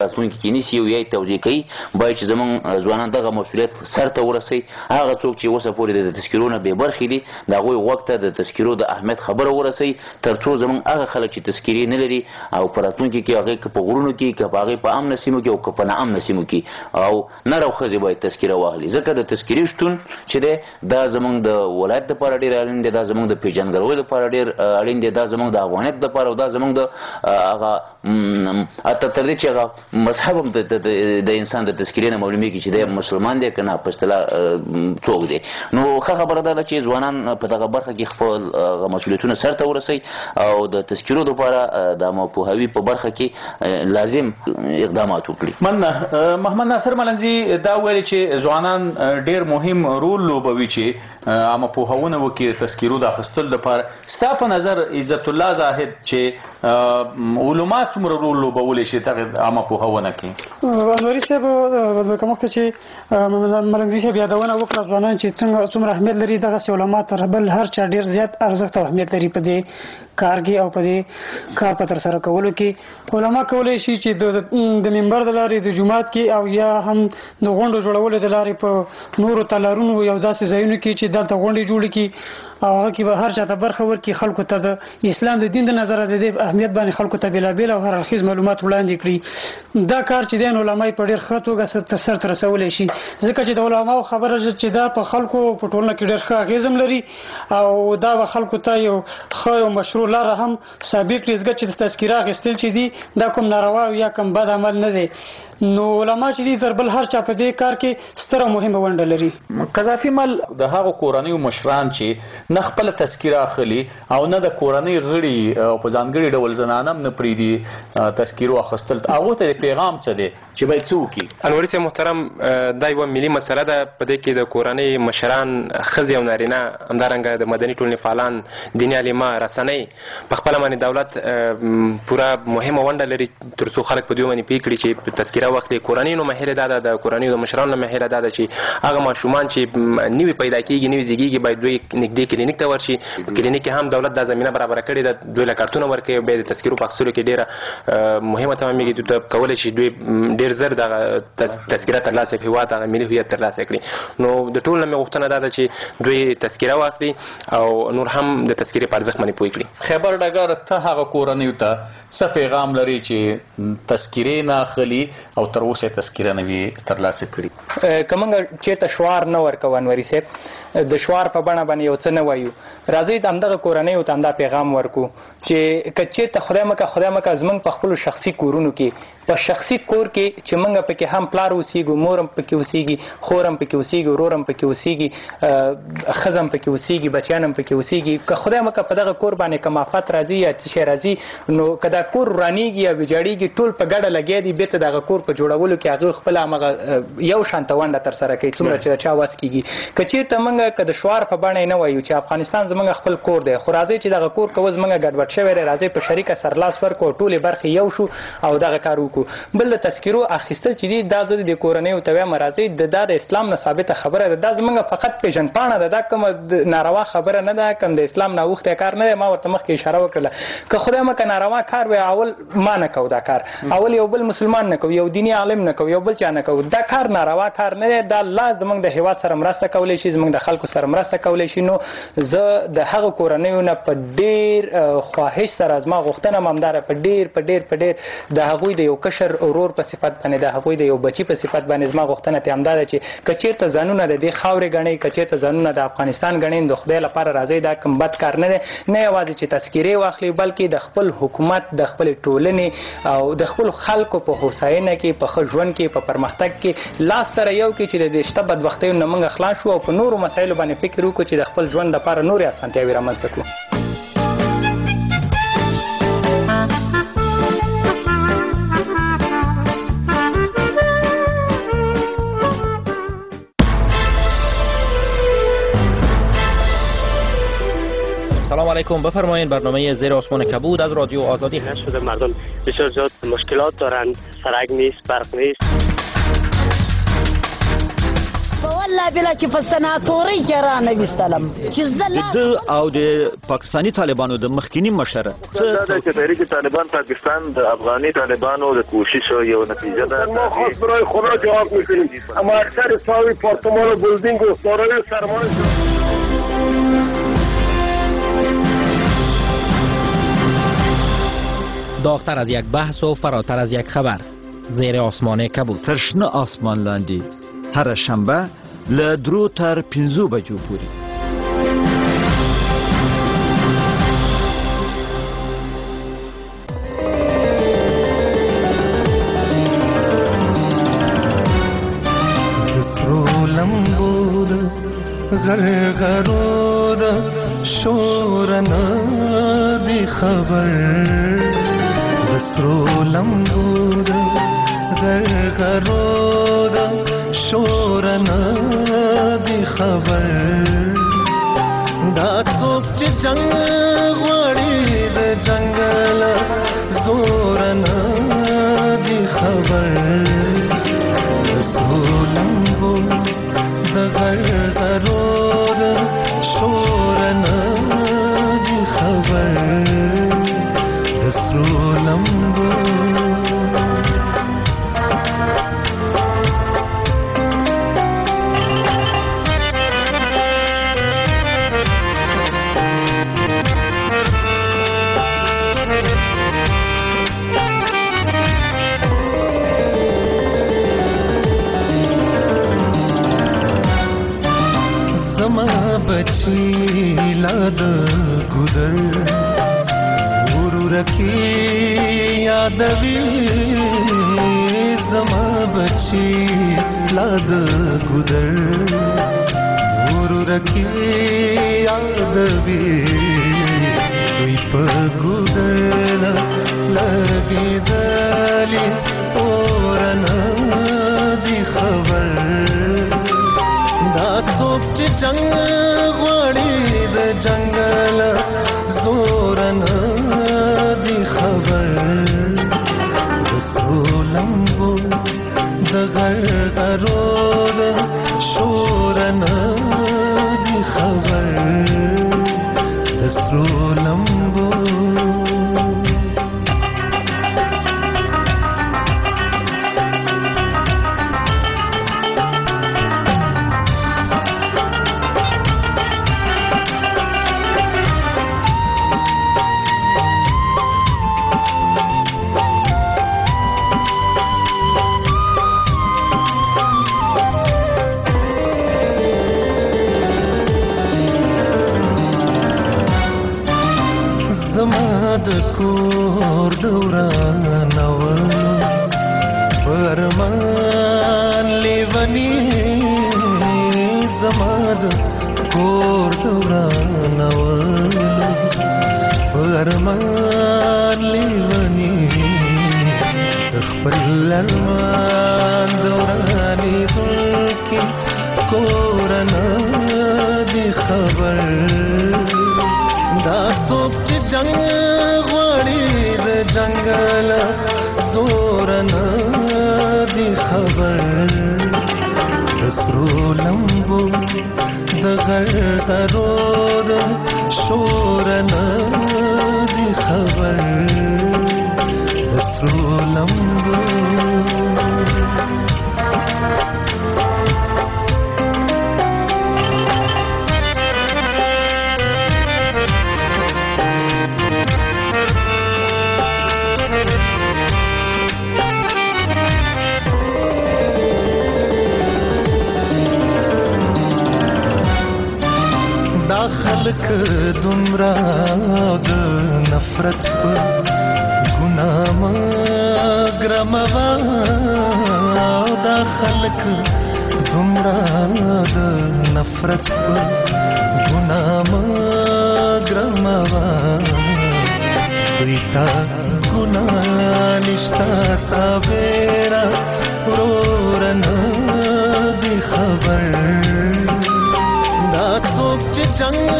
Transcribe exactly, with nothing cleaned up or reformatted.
راتلونکي کې نیسي او یا یې توجیه کوي باید چې زموږ ځوانان دغه مسؤلیت سرته ورسوي. هغه څوک چې اوسه پورې د تذکرو نه بې برخې دي د هغوی غوږ ته د تذکرو د اهمیت خبره ورسوي تر څو زموږ هغه خلک چې تذکرې نه لري او په راتلونکي کې هغې که په غرونو کې که په هغې په امنه سیمو کې او که په ناامنه سیمو کې او نر او ښځې باید تذکره واخلي ځکه د تذکرې شتون چې دی دا زموږ د ولایت دپاره ډېر اړین دی دا زموږ د پېژندګلوۍ دپاره ډېر اړین دی دا زموږ د افغانیت دپاره او دا زموږ د هغه حتی تر دې چې هغه مذهب هم د انسان د تذکرې نه معلومېږي چې دی مسلمان دی که نه په اصطلاح څوک دی. نو ښه خبره دا ده چې ځوانان په دغه برخه کې خپل مسؤلیتونه سرته ورسوي او د تذکرو دپاره د عامه په برخه کې لازم اقدامات وکړي. مننه. محمد ناصر ملنځي دا ویلي چې ځوانان ډېر مهم رول لوبوي چې عامه پوهونه وکړي تذکرو د اخیستلو لپاره. ستا په نظر عزت الله زاهد چې علما څومره رول لوبولی شي دغه عامه پوهونه کې؟ انوري صاحب مخکې چې ملنګزي صاحب یادونه وکړه ځوانان چې څنګه څومره اهمیت لري دغسې علما تر بل هر چا ډېر زیات ارزښت او اهمیت لري په دې کار کې او په دې کار په ترسره کولو کې. علما کولی شي چې د منبر د لارې د جومات کې او یا هم د غونډو جوړولو د لارې په نورو تالارونو یو داسې ځایونو کې چې دلته غونډې جوړې کړي او هغه کې به هر چا ته برخه ورکړي خلکو ته د اسلام د دین د نظره د دې اهمیت باندې خلکو ته بېلابېل او هر اړخیز معلومات وړاندې کړي. دا کار چې دی نو علما یې په ډېر ښه توګه سرته رسولی شي ځکه چې د علماو خبره چې دا په خلکو په ټولنه کې ډېر ښه اغېز هم لري او دا به خلکو ته یو ښه او مشروع لاره هم ثابت کړي ځکه چې تذکره اخیستل چې دي دا کوم ناروا او یا کوم بد عمل نه دی. نو علما چې دي تر بل هر چا په دې کار کې ستره مهمه ونډه لري. قذافي مل د هغو کورنیو مشران چې نه خپله تذکره اخلي او نه د کورنۍ غړي او په ځانګړي ډول زنانه هم نه پرېږدي تذکرو اخیستل هغو ته د پیغام څه دی چې باید څه وکړي؟ انوري صاحب محترم دا یوه ملي مسله ده په دې کې د کورنۍ مشران ښځې او نارینه همدارنګه د مدني ټولنې فعالان دیني عالمان رسنۍ په خپله باندې دولت پوره مهمه ونډه لري تر څو خلک په دوی باندې پوه کړي چې تذکره وخت کورنۍ نو مهله ده د کورنۍ د مشرانو مهله ده چې هغه ماشومان چې نوی پیدا کیږي نوی زیږیږي باید دوی نږدې کلینیک ته ورشي. په کلینیک کې هم دولت دا زمینه برابر کړې ده دوی له کارتونه ورکوي بیا د تذکرو په اخیستلو کې ډېره مهمه تمامېږي. دوی ته کولی شي دوی ډېر زر دغه تذکره ترلاسه کړي هېواد هغه ملي هویت ترلاسه کړي. نو د ټول نه مې غوښتنه دا ده چې دوی تذکره واخلي او نور هم د تذکرې په ارزښت باندې پوه کړي. خیبر ډګر ته هغه کورنیو ته څه پیغام لري چې تذکرې نه اخلي او تر اوسه تذکره نه وي ترلاسه کړي؟ که موږ چېرته شعار نه ورکوو انوري صاحب د شعار په بڼه باندې یو څه نه وایو راځئ د همدغه کورنیو ته همدا پیغام ورکو چې که چېرته خدای مکه خدای مکه زموږ په خپلو شخصي کورونو کې په شخصي کور کې چې موږ پکې هم پلار اوسېږو مور هم پکې اوسېږي خور هم پکې اوسېږي ورور هم پکې اوسېږي ښځه هم پکې اوسېږي بچیان هم پکې اوسېږي که خدای مکه په دغه کور باندې کوم آفت راځي یا څه شی راځي نو که دا کور ورانېږي یا ویجاړېږي ټول په ګډه لګیا دي بېرته دغه کور په جوړولو کې هغوی خپله همغه یو شانته ونډه ترسره کوي څومره چې د چا وس کېږي. که چېرته موږ که د شعار په بڼه یې نه وایو چې افغانستان زموږ خپل کور دی خو راځئ چې دغه کور که اوس زموږ ګډوډ شوی دی راځئ په شریکه سرلاس ورکړو ټولې برخې یو شو او دغه کار وکړو. بل د تذکرو اخیستل چې دي دا زه د کورنیو ته وایم راځئ دا د اسلام نه ثابته خبره ده دا زموږ فقط پېژندپاڼه ده دا کومه ناروا خبره نه ده کوم د اسلام نه اوښتی کار نه دی. ما ورته مخکې اشاره وکړله که خدای مکه ناروا کار وی اول ما نه کوو دا کار اول یو بل مسلمان نه کوو یو دیني عالم نه کوو یو بل چا نه کوو دا کار ناروا کار نه دی. دا الله زموږ د هېواد سره مرسته کولی شي زموږ د خلکو سره مرسته کولی شي. نو زه د هغه کورنیو نه په ډېر خواهش سره زما غوښتنه هم همداره په ډېر په ډېر په ډېر د هغوی د یو کشر ورور په صفت باندې د هغوی د یو بچي په صفت باندې زما غوښتنه ته همدا ده چې که چېرته ځانونه د دې خاورې ګڼئ که چېرته ځانونه د افغانستان ګڼئ د خدای لپاره راځئ دا کوم بد کار نه دی نه یوازې چې تذکرې واخلي بلکې د خپل حکومت د خپلې ټولنې او د خپلو خلکو په هوساینه کې په ښه ژوند کې په پرمختګ کې لاس سره یو کې چې د دې شته بدبختیو نه موږ خلاص شو او په نورو مسایلو باندې فکر وکړو چې د خپل ژوند لپاره نورې اسانتیاوې رامنځته کړو. سلام علیکم بفرمایید برنامه زیر آسمان کبود از رادیو آزادی هست. شده مردم بسیار زیاد مشکلات دارند سرک نیست برق نیست. والله بلا چې په سناتورۍ کې رانه ویستلم چې زه د او د پاکستاني طالبانو د مخکینی مشر دا چې تحریک طالبان پاکستان د افغاني طالبانو د کوشش یو نتیجه ده. ما خواست برای خدا جواب میکنیم اما اکثر ساوی پارتمان و بلدینگ و دارای سرمایه داغتر از یک بحث و فراتر از یک خبر زیر آسمان کبود ترشنه آسمان لاندی هر شنبه له درو تر پنځو بجو پورې دسرو لمبو د غرغرو د شورنا دی خبر دسرو لمبو د غرغرو د شورنا دی خبر دا څوک چې جنگ غواړي د جنگل زورنا دی خبر سولمبو د غرغرو د شورنا دی خبر د سولمبو बची लाद गुदर गुरु रखी यादवी जमा बची लाद गुदर गुरु रखी यादवी कोई पगुदर लगे दली और दी खबर دا څوک چې جنگ غواړي د جنگل زورنا دی خبر د سولمبو د غرغرو د شورنا دی خبر د سولمبو د کور دوران اول فرمان لیونی زما د کور دوران اول فرمان لیونی خپل ارمان دورانی دلکی کورنا دی خبر دا څوک چې جنگ غواړي د جنگل زورنا دی خبر دسرو لمبو د غرغرو د شورنا دی خبر دسرو لمبو خلق دمرا د نفرت په ګناه مګرموا دا خلق دمرا د نفرت په ګناه مګرموا پریتا ګناه نشتا ساویرا ورورنا دی خبر دا څوک چې جنگ